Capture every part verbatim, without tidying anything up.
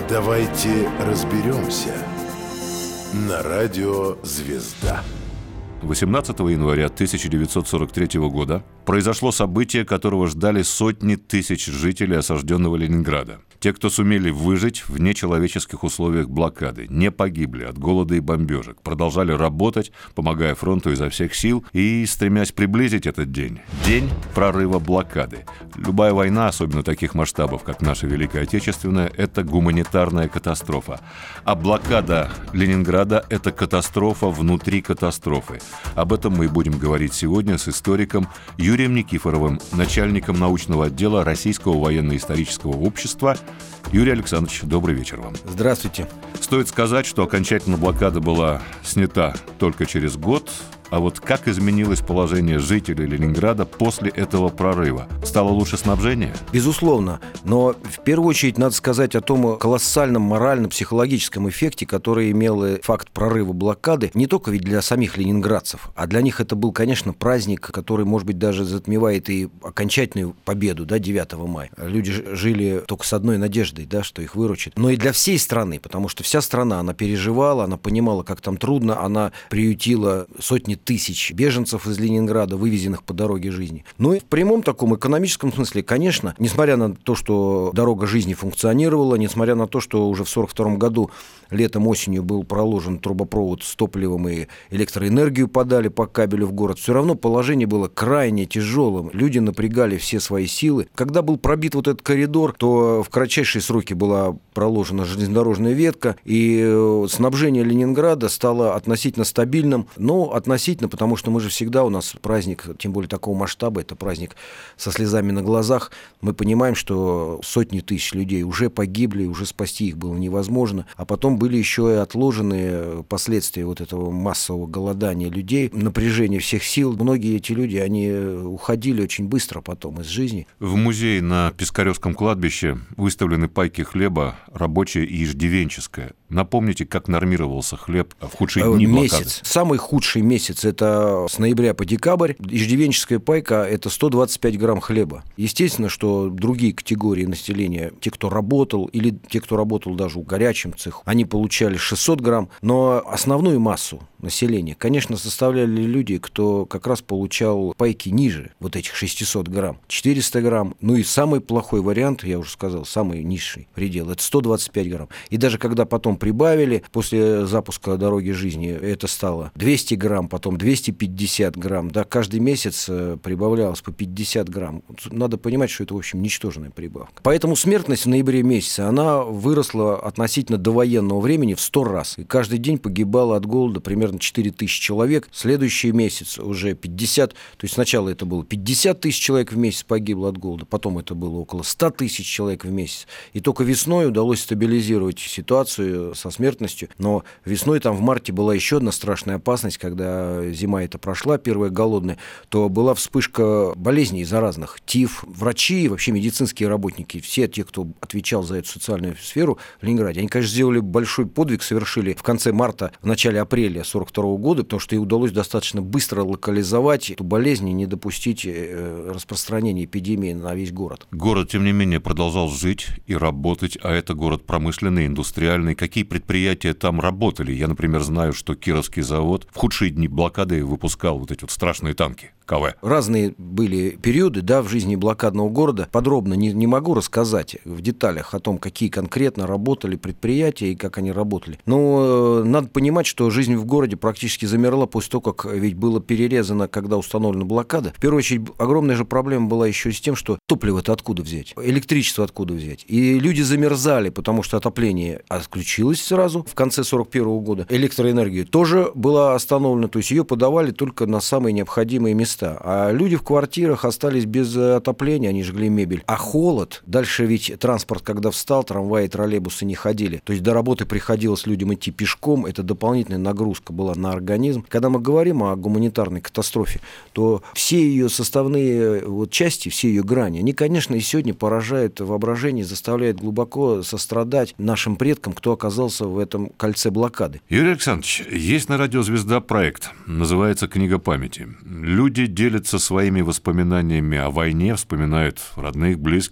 Давайте разберемся. На радио «Звезда». восемнадцатого января тысяча девятьсот сорок третьего года произошло событие, которого ждали сотни тысяч жителей осажденного Ленинграда. Те, кто сумели выжить в нечеловеческих условиях блокады, не погибли от голода и бомбежек, продолжали работать, помогая фронту изо всех сил и стремясь приблизить этот день. День прорыва блокады. Любая война, особенно таких масштабов, как наша Великая Отечественная, это гуманитарная катастрофа. А блокада Ленинграда – это катастрофа внутри катастрофы. Об этом мы и будем говорить сегодня с историком Юрием Никифоровым, начальником научного отдела Российского военно-исторического общества. Юрий Александрович, добрый вечер вам. Здравствуйте. Стоит сказать, что окончательно блокада была снята только через год. А вот как изменилось положение жителей Ленинграда после этого прорыва? Стало лучше снабжение? Безусловно. Но в первую очередь надо сказать о том колоссальном морально-психологическом эффекте, который имел факт прорыва блокады не только ведь для самих ленинградцев, а для них это был, конечно, праздник, который, может быть, даже затмевает и окончательную победу, да, девятого мая. Люди жили только с одной надеждой, да, что их выручат. Но и для всей страны, потому что вся страна, она переживала, она понимала, как там трудно, она приютила сотни тысяч беженцев из Ленинграда, вывезенных по дороге жизни. Ну и в прямом таком экономическом смысле, конечно, несмотря на то, что дорога жизни функционировала, несмотря на то, что уже в сорок втором году летом-осенью был проложен трубопровод с топливом и электроэнергию подали по кабелю в город, все равно положение было крайне тяжелым. Люди напрягали все свои силы. Когда был пробит вот этот коридор, то в кратчайшие сроки была проложена железнодорожная ветка, и снабжение Ленинграда стало относительно стабильным, но относительно потому что мы же всегда, у нас праздник, тем более такого масштаба, это праздник со слезами на глазах. Мы понимаем, что сотни тысяч людей уже погибли, уже спасти их было невозможно. А потом были еще и отложены последствия вот этого массового голодания людей, напряжения всех сил. Многие эти люди, они уходили очень быстро потом из жизни. В музее на Пискаревском кладбище выставлены пайки хлеба, рабочее и иждивенческое. Напомните, как нормировался хлеб в худшие дни блокады? Месяц. Самый худший месяц это с ноября по декабрь. Иждивенческая пайка это сто двадцать пять грамм хлеба. Естественно, что другие категории населения, те, кто работал, или те, кто работал даже в горячем цеху, они получали шестьсот грамм, но основную массу населения, конечно, составляли люди, кто как раз получал пайки ниже вот этих шестьсот грамм, четыреста грамм. Ну и самый плохой вариант, я уже сказал, самый низший предел, это сто двадцать пять грамм. И даже когда потом прибавили, после запуска дороги жизни, это стало двести грамм, потом двести пятьдесят грамм, да, каждый месяц прибавлялось по пятьдесят грамм. Надо понимать, что это, в общем, ничтожная прибавка. Поэтому смертность в ноябре месяце, она выросла относительно довоенного времени в сто раз. И каждый день погибало от голода примерно четыре тысячи человек. Следующий месяц уже пятьдесят, то есть сначала это было пятьдесят тысяч человек в месяц погибло от голода, потом это было около сто тысяч человек в месяц. И только весной удалось стабилизировать ситуацию со смертностью. Но весной, там в марте, была еще одна страшная опасность, когда зима эта прошла, первая голодная, то была вспышка болезней заразных. Тиф, врачи, вообще медицинские работники, все те, кто отвечал за эту социальную сферу в Ленинграде, они, конечно, сделали большой подвиг, совершили в конце марта, в начале апреля сорок второго года, потому что ей удалось достаточно быстро локализовать эту болезнь и не допустить распространения эпидемии на весь город. Город, тем не менее, продолжал жить и работать, а это город промышленный, индустриальный. Какие предприятия там работали? Я, например, знаю, что Кировский завод в худшие дни блокады выпускал вот эти вот страшные танки. КВ. Разные были периоды, да, в жизни блокадного города. Подробно не, не могу рассказать в деталях о том, какие конкретно работали предприятия и как они работали. Но э, надо понимать, что жизнь в городе практически замерла после того, как ведь было перерезано, когда установлена блокада. В первую очередь, огромная же проблема была еще и с тем, что топливо-то откуда взять, электричество откуда взять. И люди замерзали, потому что отопление отключилось сразу в конце сорок первого года. Электроэнергия тоже была остановлена, то есть ее подавали только на самые необходимые места. А люди в квартирах остались без отопления, они жгли мебель. А холод, дальше ведь транспорт, когда встал, трамваи и троллейбусы не ходили. То есть до работы приходилось людям идти пешком, это дополнительная нагрузка была на организм. Когда мы говорим о гуманитарной катастрофе, то все ее составные вот, части, все ее грани, они, конечно, и сегодня поражают воображение, заставляют глубоко сострадать нашим предкам, кто оказался в этом кольце блокады. Юрий Александрович, есть на радио «Звезда» проект, называется «Книга памяти». Люди делятся своими воспоминаниями о войне, вспоминают родных, близких.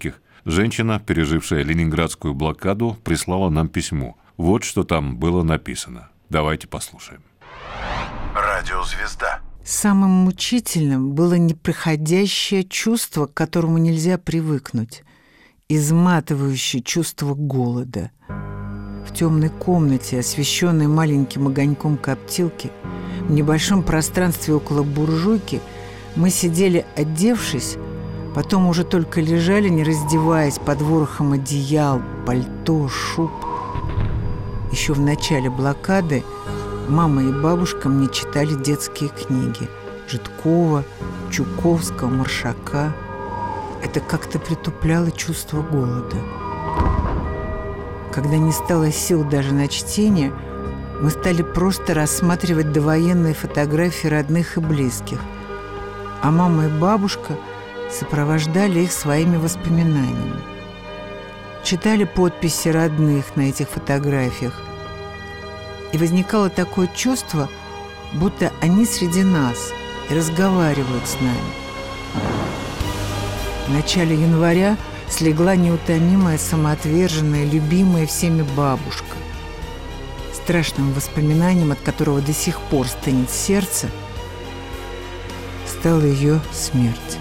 Женщина, пережившая ленинградскую блокаду, прислала нам письмо. Вот что там было написано. Давайте послушаем. Радиозвезда. Самым мучительным было неприходящее чувство, к которому нельзя привыкнуть. Изматывающее чувство голода. В темной комнате, освещенной маленьким огоньком коптилки, в небольшом пространстве около буржуйки, мы сидели, одевшись, потом уже только лежали, не раздеваясь, под ворохом одеял, пальто, шуб. Еще в начале блокады мама и бабушка мне читали детские книги Житкова, Чуковского, Маршака. Это как-то притупляло чувство голода. Когда не стало сил даже на чтение, мы стали просто рассматривать довоенные фотографии родных и близких, а мама и бабушка сопровождали их своими воспоминаниями. Читали подписи родных на этих фотографиях, и возникало такое чувство, будто они среди нас и разговаривают с нами. В начале января слегла неутомимая, самоотверженная, любимая всеми бабушка. Страшным воспоминанием, от которого до сих пор стынет сердце, стала ее смерть.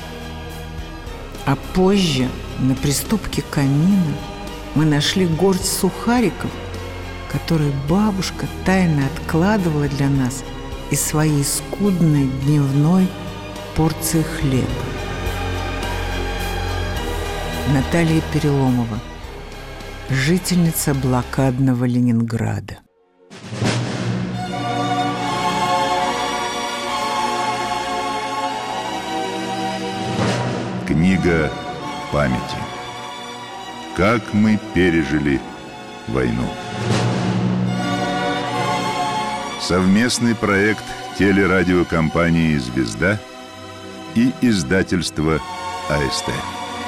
А позже, на приступке камина, мы нашли горсть сухариков, которые бабушка тайно откладывала для нас из своей скудной дневной порции хлеба. Наталья Переломова, жительница блокадного Ленинграда. Книга памяти. Как мы пережили войну. Совместный проект телерадиокомпании «Звезда» и издательства А Эс Тэ.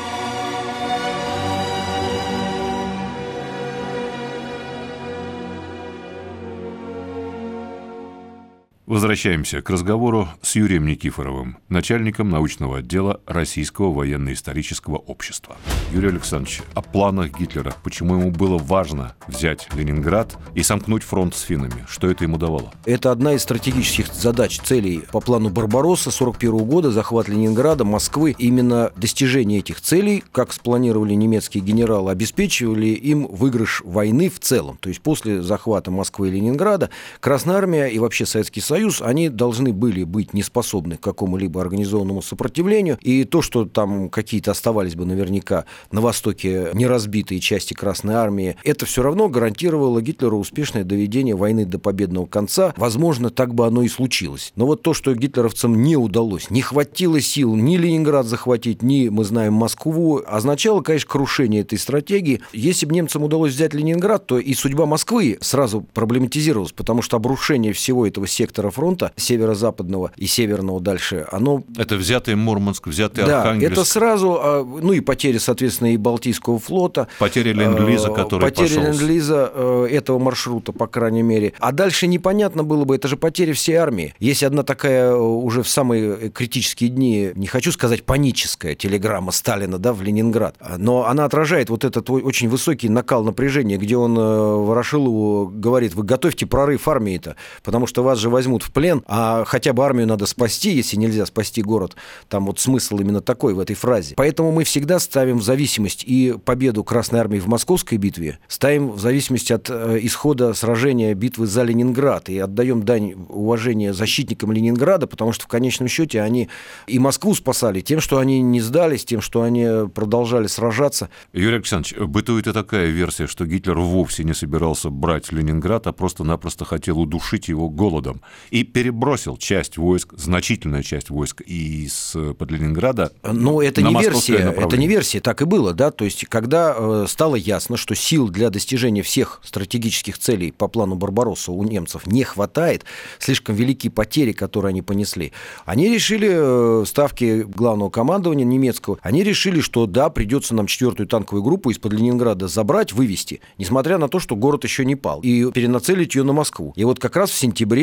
Возвращаемся к разговору с Юрием Никифоровым, начальником научного отдела Российского военно-исторического общества. Юрий Александрович, о планах Гитлера. Почему ему было важно взять Ленинград и сомкнуть фронт с финнами? Что это ему давало? Это одна из стратегических задач, целей по плану Барбаросса сорок первого года, захват Ленинграда, Москвы. Именно достижение этих целей, как спланировали немецкие генералы, обеспечивали им выигрыш войны в целом. То есть после захвата Москвы и Ленинграда Красная Армия и вообще Советский Союз, они должны были быть неспособны к какому-либо организованному сопротивлению. И то, что там какие-то оставались бы наверняка на Востоке неразбитые части Красной Армии, это все равно гарантировало Гитлеру успешное доведение войны до победного конца. Возможно, так бы оно и случилось. Но вот то, что гитлеровцам не удалось, не хватило сил ни Ленинград захватить, ни, мы знаем, Москву, означало, конечно, крушение этой стратегии. Если бы немцам удалось взять Ленинград, то и судьба Москвы сразу проблематизировалась, потому что обрушение всего этого сектора фронта, северо-западного и северного дальше, оно... Это взятый Мурманск, взятый да, Архангельск. Это сразу, ну и потери, соответственно, и Балтийского флота. Потери Ленд-Лиза, который потери пошел. Потери Ленд-Лиза, этого маршрута, по крайней мере. А дальше непонятно было бы, это же потери всей армии. Есть одна такая уже в самые критические дни, не хочу сказать паническая телеграмма Сталина, да, в Ленинград, но она отражает вот этот очень высокий накал напряжения, где он Ворошилову говорит: вы готовьте прорыв армии-то, потому что вас же возьмут в плен, а хотя бы армию надо спасти, если нельзя спасти город. Там вот смысл именно такой в этой фразе. Поэтому мы всегда ставим в зависимость и победу Красной Армии в Московской битве, ставим в зависимость от исхода сражения битвы за Ленинград и отдаем дань уважения защитникам Ленинграда, потому что в конечном счете они и Москву спасали тем, что они не сдались, тем, что они продолжали сражаться. Юрий Александрович, бытует и такая версия, что Гитлер вовсе не собирался брать Ленинград, а просто-напросто хотел удушить его голодом. И перебросил часть войск, значительную часть войск из-под Ленинграда. Но это на не версия, направление. Это не версия, так и было, да, то есть когда э, стало ясно, что сил для достижения всех стратегических целей по плану Барбаросса у немцев не хватает, слишком великие потери, которые они понесли, они решили, э, ставки главного командования немецкого, они решили, что да, придется нам четвертую танковую группу из-под Ленинграда забрать, вывести, несмотря на то, что город еще не пал, и перенацелить ее на Москву. И вот как раз в сентябре начинается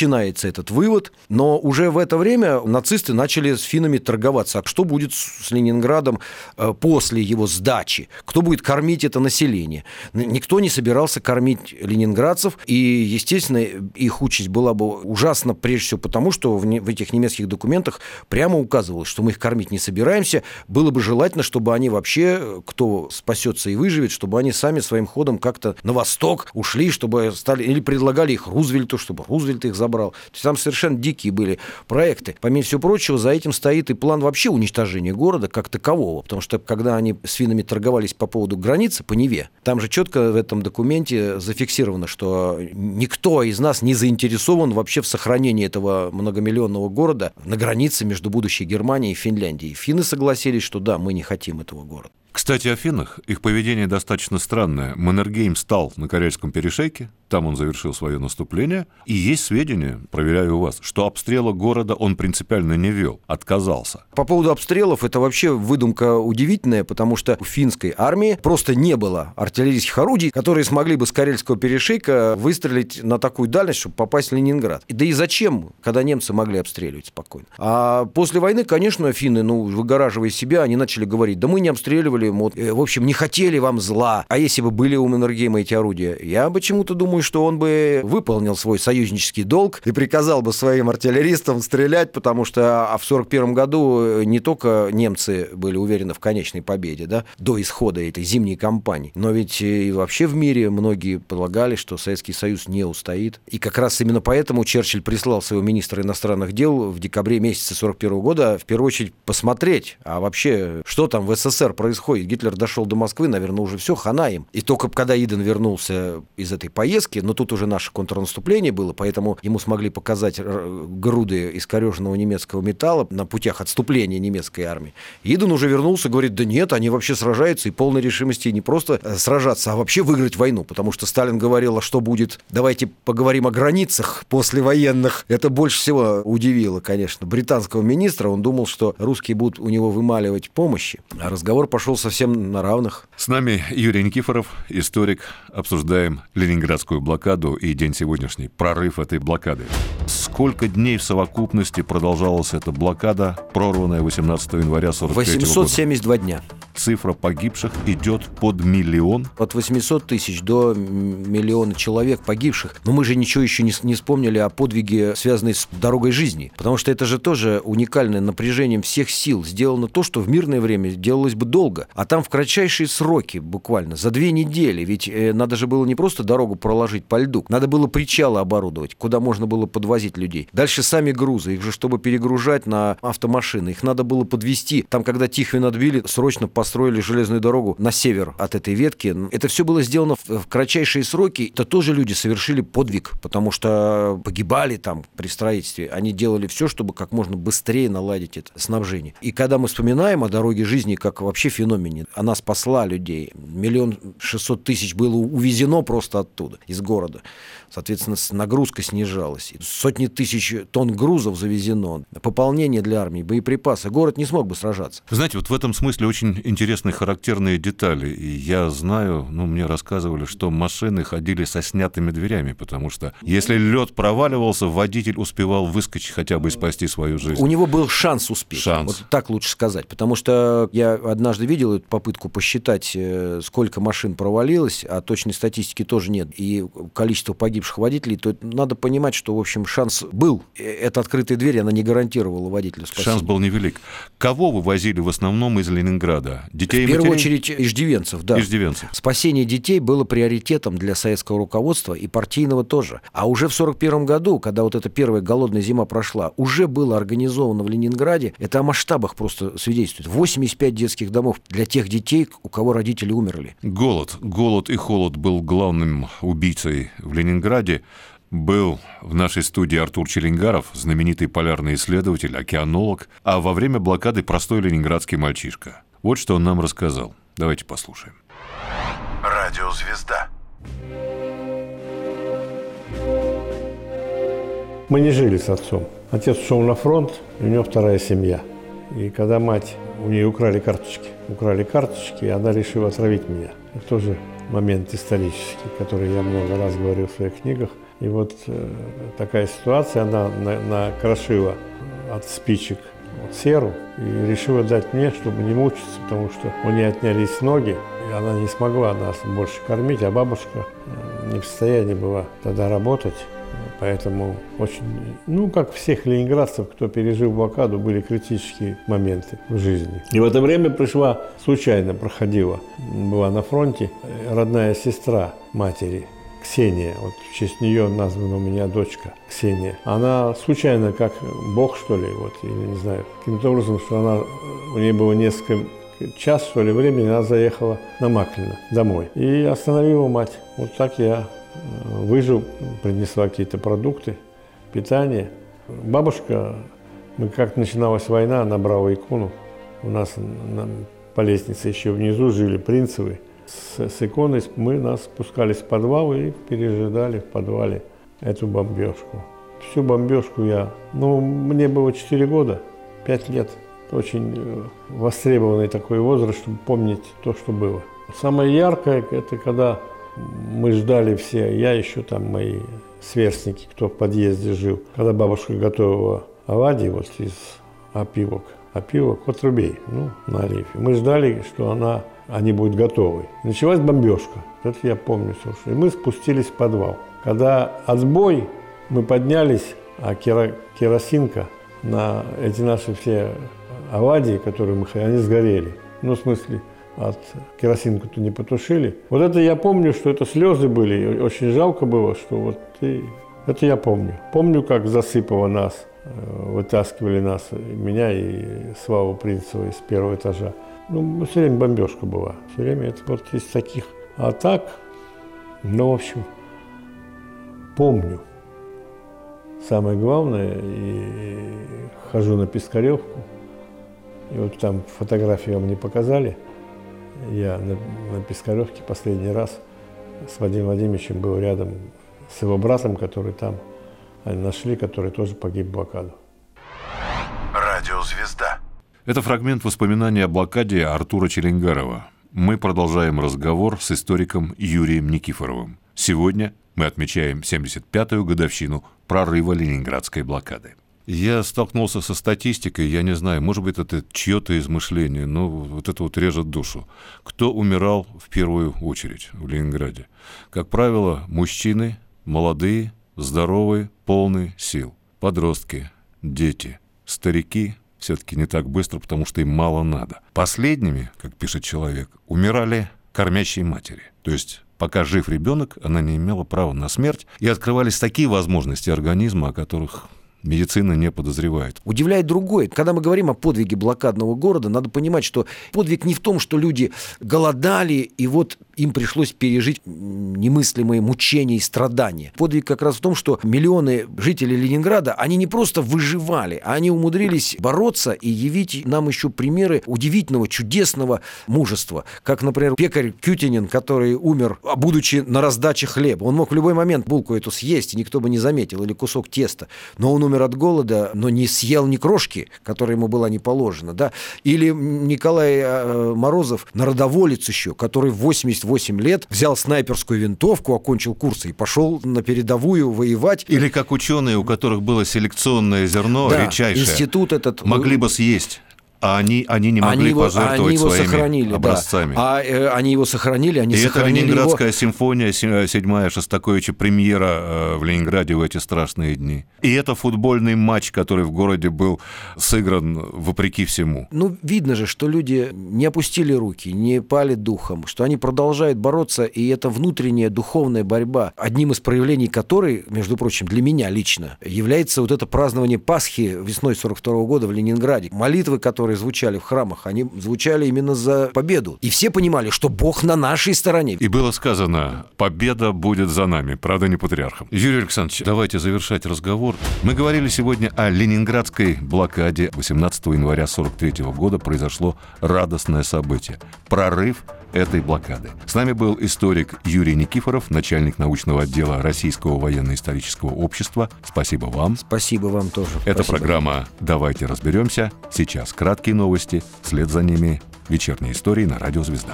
начинается этот вывод, но уже в это время нацисты начали с финнами торговаться. А что будет с Ленинградом после его сдачи? Кто будет кормить это население? Никто не собирался кормить ленинградцев, и, естественно, их участь была бы ужасна, прежде всего потому, что в, не, в этих немецких документах прямо указывалось, что мы их кормить не собираемся. Было бы желательно, чтобы они вообще, кто спасется и выживет, чтобы они сами своим ходом как-то на восток ушли, чтобы стали, или предлагали их Рузвельту, чтобы Рузвельт их забрал. То есть там совершенно дикие были проекты. Помимо всего прочего, за этим стоит и план вообще уничтожения города как такового, потому что когда они с финнами торговались по поводу границы по Неве, там же четко в этом документе зафиксировано, что никто из нас не заинтересован вообще в сохранении этого многомиллионного города на границе между будущей Германией и Финляндией. Финны согласились, что да, мы не хотим этого города. Кстати, о финнах. Их поведение достаточно странное. Маннергейм стал на Карельском перешейке, там он завершил свое наступление, и есть сведения, проверяю у вас, что обстрела города он принципиально не вел, отказался. По поводу обстрелов, это вообще выдумка удивительная, потому что у финской армии просто не было артиллерийских орудий, которые смогли бы с Карельского перешейка выстрелить на такую дальность, чтобы попасть в Ленинград. Да и зачем, когда немцы могли обстреливать спокойно? А после войны, конечно, финны, ну, выгораживая себя, они начали говорить, да мы не обстреливали, в общем, не хотели вам зла. А если бы были у Маннергейма эти орудия, я почему-то думаю, что он бы выполнил свой союзнический долг и приказал бы своим артиллеристам стрелять, потому что в сорок первом году не только немцы были уверены в конечной победе, да, до исхода этой зимней кампании, но ведь и вообще в мире многие полагали, что Советский Союз не устоит. И как раз именно поэтому Черчилль прислал своего министра иностранных дел в декабре месяце сорок первого года в первую очередь посмотреть, а вообще, что там в СССР происходит. Гитлер дошел до Москвы, наверное, уже все, хана им. И только когда Иден вернулся из этой поездки, но тут уже наше контрнаступление было, поэтому ему смогли показать груды искореженного немецкого металла на путях отступления немецкой армии. Иден уже вернулся, говорит, да нет, они вообще сражаются, и полной решимости не просто сражаться, а вообще выиграть войну, потому что Сталин говорил, а что будет, давайте поговорим о границах послевоенных. Это больше всего удивило, конечно, британского министра. Он думал, что русские будут у него вымаливать помощи, а разговор пошел совсем на равных. С нами Юрий Никифоров, историк. Обсуждаем Ленинградскую блокаду и день сегодняшний, прорыв этой блокады. Сколько дней в совокупности продолжалась эта блокада, прорванная восемнадцатого января сорок третьего года? восемьсот семьдесят два дня. Цифра погибших идет под миллион. От восьмисот тысяч до миллиона человек погибших. Но мы же ничего еще не, не вспомнили о подвиге, связанной с дорогой жизни. Потому что это же тоже уникальное напряжением всех сил. Сделано то, что в мирное время делалось бы долго. А там в кратчайшие сроки, буквально, за две недели. Ведь э, надо же было не просто дорогу проложить по льду. Надо было причалы оборудовать, куда можно было подвозить людей. Дальше сами грузы. Их же, чтобы перегружать на автомашины, их надо было подвезти. Там, когда Тихвин отбили, срочно построили железную дорогу на север от этой ветки. Это все было сделано в, в кратчайшие сроки. Это тоже люди совершили подвиг, потому что погибали там при строительстве. Они делали все, чтобы как можно быстрее наладить это снабжение. И когда мы вспоминаем о дороге жизни как вообще феномене, она спасла людей. Миллион шестьсот тысяч было увезено просто оттуда, из города. Соответственно, нагрузка снижалась. Сотни тысяч тонн грузов завезено. Пополнение для армии, боеприпасы. Город не смог бы сражаться. Знаете, вот в этом смысле очень интересные характерные детали. И я знаю, ну, мне рассказывали, что машины ходили со снятыми дверями, потому что если лед проваливался, водитель успевал выскочить хотя бы и спасти свою жизнь. У него был шанс успеть. Шанс. Вот так лучше сказать. Потому что я однажды видел эту попытку посчитать, сколько машин провалилось, а точной статистики тоже нет. И количество погибших водителей, то надо понимать, что, в общем, шанс был. Эта открытая дверь, она не гарантировала водителю спасения. Шанс был невелик. Кого вывозили в основном из Ленинграда? Детей и матерей? В первую очередь иждивенцев, да. Иждивенцев. Спасение детей было приоритетом для советского руководства и партийного тоже. А уже в сорок первом году, когда вот эта первая голодная зима прошла, уже было организовано в Ленинграде, это о масштабах просто свидетельствует, восемьдесят пять детских домов для тех детей, у кого родители умерли. Голод. Голод и холод был главным убийцей в Ленинграде. Был в нашей студии Артур Челенгаров, знаменитый полярный исследователь, океанолог, а во время блокады простой ленинградский мальчишка. Вот что он нам рассказал. Давайте послушаем. Радиозвезда. Мы не жили с отцом. Отец ушел на фронт, у него вторая семья. И когда мать, у нее украли карточки, украли карточки, и она решила отравить меня. Это тоже момент исторический, который я много раз говорил в своих книгах. И вот э, такая ситуация, она на, накрошила от спичек вот, серу и решила дать мне, чтобы не мучиться, потому что у нее отнялись ноги, и она не смогла нас больше кормить, а бабушка не в состоянии была тогда работать. Поэтому очень, ну, как всех ленинградцев, кто пережил блокаду, были критические моменты в жизни. И в это время пришла, случайно проходила, была на фронте, родная сестра матери, Ксения, вот в честь нее названа у меня дочка Ксения. Она случайно, как Бог, что ли, вот, или не знаю, каким-то образом, что она, у нее было несколько час, что ли, времени, она заехала на Маклина домой и остановила мать. Вот так я выжил, принесла какие-то продукты, питание. Бабушка, мы как начиналась война, она брала икону. У нас на, по лестнице еще внизу жили Принцевы. С, с иконой мы нас спускались в подвал и пережидали в подвале эту бомбежку. Всю бомбежку я, ну, мне было четыре года, пять лет. Очень востребованный такой возраст, чтобы помнить то, что было. Самое яркое, это когда мы ждали все, я еще там, мои сверстники, кто в подъезде жил, когда бабушка готовила оладьи вот из опилок, опилок, отрубей, ну, на рифе. Мы ждали, что она, они будут готовы. Началась бомбежка, это я помню, слушай. И мы спустились в подвал. Когда отбой, мы поднялись, а кера, керосинка на эти наши все оладьи, которые мы, они сгорели. Ну, в смысле, от керосинку-то не потушили. Вот это я помню, что это слезы были, очень жалко было, что вот ты... Это я помню. Помню, как засыпало нас, вытаскивали нас, меня и Славу Принцева из первого этажа. Ну, все время бомбежка была, все время это вот из таких. А так, ну, в общем, помню. Самое главное, и хожу на Пискаревку, и вот там фотографии вам не показали. Я на, на Пискаревке последний раз с Вадимом Владимировичем был рядом с его братом, который там они нашли, который тоже погиб в блокаду. Радиозвезда. Это фрагмент воспоминаний о блокаде Артура Челенгарова. Мы продолжаем разговор с историком Юрием Никифоровым. Сегодня мы отмечаем семьдесят пятую годовщину прорыва Ленинградской блокады. Я столкнулся со статистикой, я не знаю, может быть, это чье-то измышление, но вот это вот режет душу. Кто умирал в первую очередь в Ленинграде? Как правило, мужчины, молодые, здоровые, полные сил. Подростки, дети, старики все-таки не так быстро, потому что им мало надо. Последними, как пишет человек, умирали кормящие матери. То есть пока жив ребенок, она не имела права на смерть, и открывались такие возможности организма, о которых медицина не подозревает. Удивляет другое. Когда мы говорим о подвиге блокадного города, надо понимать, что подвиг не в том, что люди голодали, и вот им пришлось пережить немыслимые мучения и страдания. Подвиг как раз в том, что миллионы жителей Ленинграда, они не просто выживали, а они умудрились бороться и явить нам еще примеры удивительного, чудесного мужества. Как, например, пекарь Кютинин, который умер, будучи на раздаче хлеба. Он мог в любой момент булку эту съесть, и никто бы не заметил, или кусок теста. Но он умер от голода, но не съел ни крошки, которая ему была не положена. Да? Или Николай э, Морозов, народоволец еще, который в восемьдесят восемь лет взял снайперскую винтовку, окончил курсы и пошел на передовую воевать. Или как ученые, у которых было селекционное зерно, да, редчайшее, институт этот могли бы съесть. А они, они не могли они его, пожертвовать они его своими сохранили, образцами. Да. А э, они его сохранили, они и сохранили это Ленинградская его... симфония седьмая Шостаковича, премьера э, в Ленинграде в эти страшные дни. И это футбольный матч, который в городе был сыгран вопреки всему. Ну, видно же, что люди не опустили руки, не пали духом, что они продолжают бороться, и это внутренняя духовная борьба, одним из проявлений которой, между прочим, для меня лично, является вот это празднование Пасхи весной сорок второго года в Ленинграде. Молитвы, которые звучали в храмах, они звучали именно за победу. И все понимали, что Бог на нашей стороне. И было сказано, победа будет за нами, правда, не патриархом. Юрий Александрович, давайте завершать разговор. Мы говорили сегодня о Ленинградской блокаде. восемнадцатого января сорок третьего года произошло радостное событие. Прорыв этой блокады. С нами был историк Юрий Никифоров, начальник научного отдела Российского военно-исторического общества. Спасибо вам. Спасибо вам тоже. Это Спасибо. Программа «Давайте разберемся». Сейчас краткие новости, вслед за ними вечерние истории на Радио Звезда.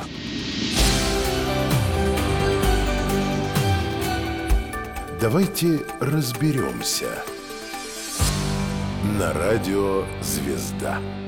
Давайте разберемся. На радио «Звезда».